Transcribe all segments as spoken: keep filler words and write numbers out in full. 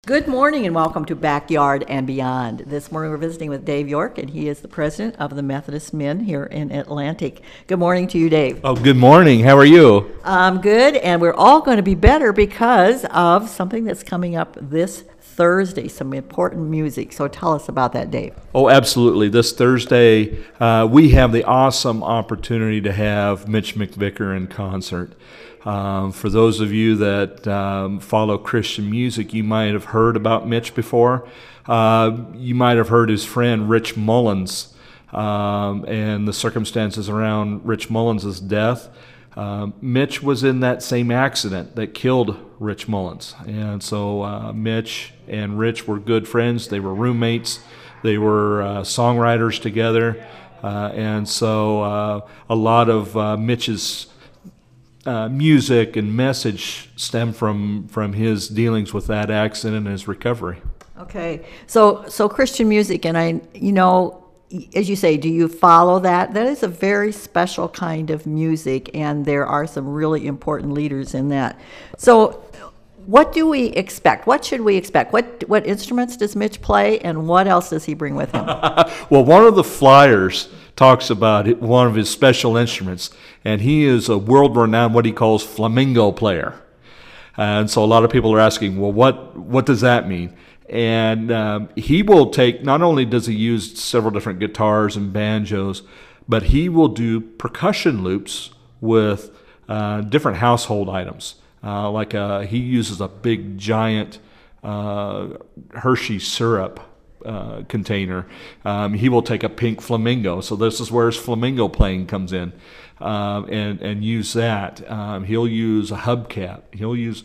Good morning and welcome to Backyard and Beyond. This morning we're visiting with Dave York, and he is the president of the Methodist Men here in Atlantic. Good morning to you, Dave. Oh, good morning. How are you? I'm good, and we're all going to be better because of something that's coming up this Thursday, some important music. So tell us about that, Dave. Oh, absolutely. This Thursday, uh, we have the awesome opportunity to have Mitch McVicker in concert. Um, for those of you that um, follow Christian music, you might have heard about Mitch before. Uh, you might have heard his friend Rich Mullins um, and the circumstances around Rich Mullins' death. Um, Mitch was in that same accident that killed Rich Mullins. And so uh, Mitch and Rich were good friends. They were roommates. They were uh, songwriters together. Uh, and so uh, a lot of uh, Mitch's Uh, music and message stem from from his dealings with that accident and his recovery. Okay, so so Christian music, and I, you know, as you say, do you follow that? That is a very special kind of music, and there are some really important leaders in that. So, what do we expect? What should we expect? What what instruments does Mitch play, and what else does he bring with him? Well, one of the flyers talks about it, one of his special instruments, and he is a world-renowned what he calls flamingo player. And so a lot of people are asking, well, what what does that mean? And um, he will take, not only does he use several different guitars and banjos, but he will do percussion loops with uh, different household items. Uh, like a, he uses a big giant uh, Hershey syrup Uh, container. Um, he will take a pink flamingo, so this is where his flamingo playing comes in, um, and and use that. Um, he'll use a hubcap. He'll use,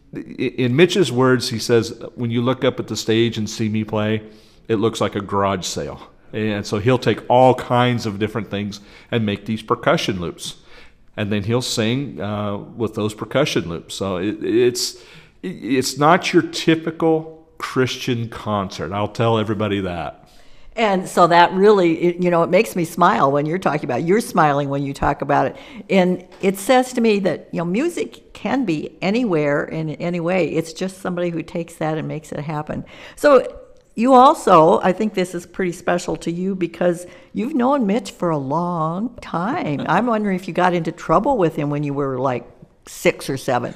in Mitch's words, he says, when you look up at the stage and see me play, it looks like a garage sale. And so he'll take all kinds of different things and make these percussion loops, and then he'll sing uh, with those percussion loops. So it, it's it's not your typical Christian concert. I'll tell everybody that. And so that really, it, you know, it makes me smile when you're talking about it. You're smiling when you talk about it. And it says to me that, you know, music can be anywhere in any way. It's just somebody who takes that and makes it happen. So you also, I think this is pretty special to you because you've known Mitch for a long time. I'm wondering if you got into trouble with him when you were like six or seven.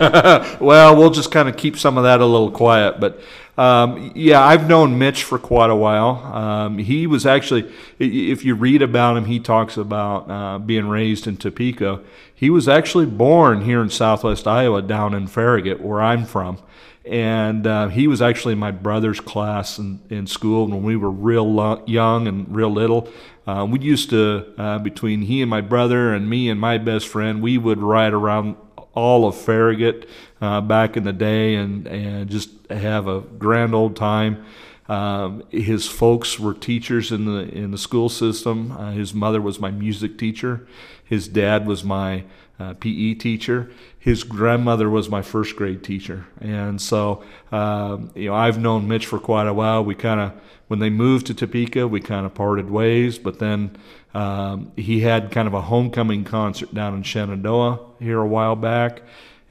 Well, we'll just kind of keep some of that a little quiet. But um, yeah, I've known Mitch for quite a while. Um, he was actually, if you read about him, he talks about uh, being raised in Topeka. He was actually born here in southwest Iowa, down in Farragut, where I'm from. And uh, he was actually in my brother's class in, in school when we were real lo- young and real little. Uh, we used to, uh, between he and my brother and me and my best friend, we would ride around all of Farragut uh, back in the day and, and just have a grand old time. Um, his folks were teachers in the in the school system. Uh, his mother was my music teacher. His dad was my uh, P E teacher. His grandmother was my first grade teacher. And so, um, you know, I've known Mitch for quite a while. We kind of, when they moved to Topeka, we kind of parted ways. But then um, he had kind of a homecoming concert down in Shenandoah here a while back.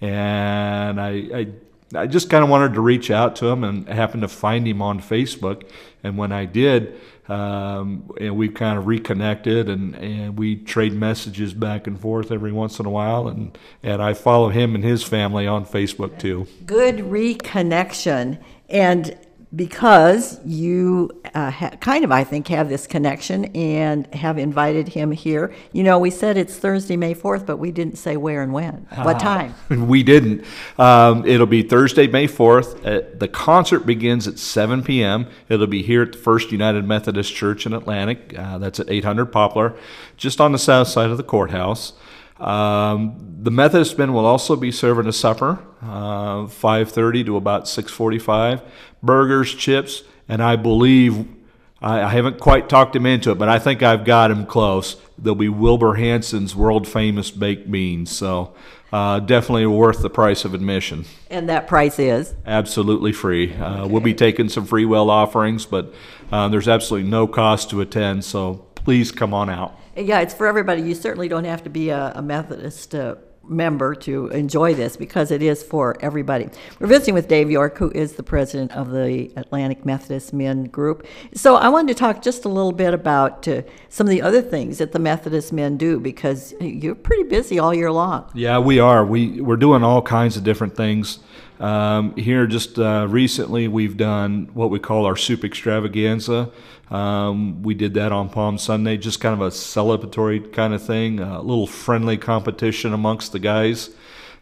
And I, I I just kind of wanted to reach out to him and happened to find him on Facebook. And when I did, um, and we kind of reconnected and, and we trade messages back and forth every once in a while. And, and I follow him and his family on Facebook too. Good reconnection. And because you uh, ha- kind of, I think, have this connection and have invited him here. You know, we said it's Thursday, May fourth, but we didn't say where and when. What time? We didn't. Um, it'll be Thursday, May fourth. Uh, the concert begins at seven p.m. It'll be here at the First United Methodist Church in Atlantic. Uh, that's at eight hundred Poplar, just on the south side of the courthouse. Um, the Methodist men will also be serving a supper, uh, five thirty to about six forty-five. Burgers, chips, and I believe, I, I haven't quite talked him into it, but I think I've got him close. There'll be Wilbur Hansen's world-famous baked beans, so uh, definitely worth the price of admission. And that price is? Absolutely free. Uh, okay. We'll be taking some free will offerings, but uh, there's absolutely no cost to attend, so please come on out. Yeah, it's for everybody. You certainly don't have to be a, a Methodist uh, member to enjoy this because it is for everybody. We're visiting with Dave York, who is the president of the Atlantic Methodist Men Group. So I wanted to talk just a little bit about uh, some of the other things that the Methodist men do, because you're pretty busy all year long. Yeah, we are. We, we're doing all kinds of different things. Um, here just uh, recently we've done what we call our soup extravaganza. Um, we did that on Palm Sunday, just kind of a celebratory kind of thing, a little friendly competition amongst the guys,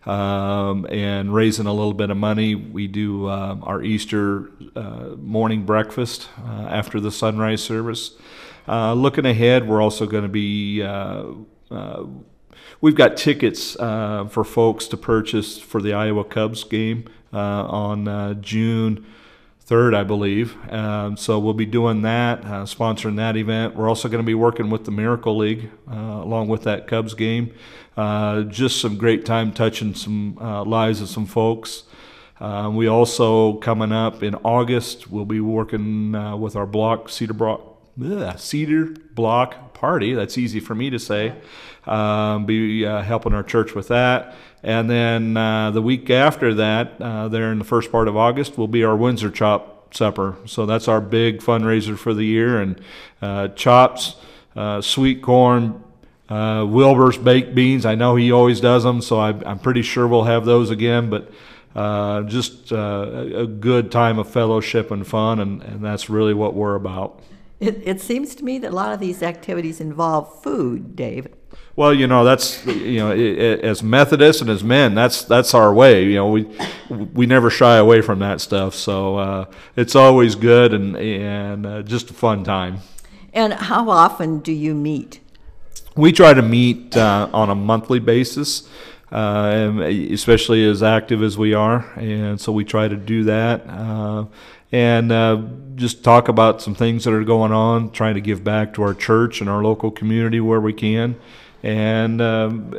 um, and raising a little bit of money. We do uh, our Easter uh, morning breakfast uh, after the sunrise service. Uh, looking ahead, we're also going to be uh, uh, We've got tickets uh, for folks to purchase for the Iowa Cubs game uh, on uh, June third, I believe. Um, so we'll be doing that, uh, sponsoring that event. We're also going to be working with the Miracle League uh, along with that Cubs game. Uh, just some great time touching some uh, lives of some folks. Uh, we also, coming up in August, we'll be working uh, with our block, Cedar Block, ugh, Cedar Block Party. That's easy for me to say. Um, be uh, helping our church with that. And then uh, the week after that, uh, there in the first part of August, will be our Windsor Chop Supper. So that's our big fundraiser for the year. And uh, chops, uh, sweet corn, uh, Wilbur's baked beans. I know he always does them, so I, I'm pretty sure we'll have those again. But uh, just uh, a good time of fellowship and fun, and, and that's really what we're about. It, it seems to me that a lot of these activities involve food, Dave. Well, you know, that's, you know, it, it, as Methodists and as men, that's that's our way. You know, we we never shy away from that stuff. So uh, it's always good and and uh, just a fun time. And how often do you meet? We try to meet uh, on a monthly basis, uh, and especially as active as we are, and so we try to do that. Uh, and uh, just talk about some things that are going on, trying to give back to our church and our local community where we can. And um,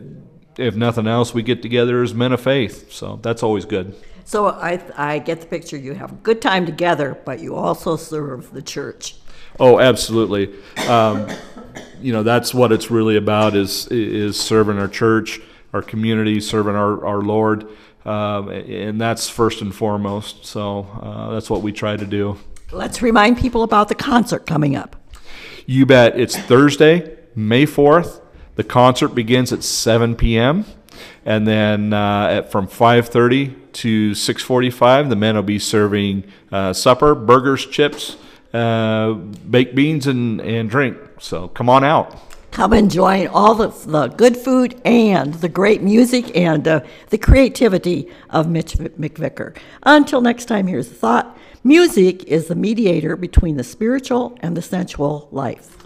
if nothing else, we get together as men of faith. So that's always good. So I, I get the picture. You have a good time together, but you also serve the church. Oh, absolutely. Um, you know, that's what it's really about, is is serving our church, our community, serving our, our Lord. Um, and that's first and foremost. So uh, that's what we try to do. Let's remind people about the concert coming up. You bet. It's Thursday, May fourth. The concert begins at seven p.m. And then uh, at, from five thirty to six forty-five, the men will be serving uh, supper, burgers, chips, uh, baked beans, and, and drink. So come on out. Come and join all the, the good food and the great music and uh, the creativity of Mitch McVicker. Until next time, here's the thought. Music is the mediator between the spiritual and the sensual life.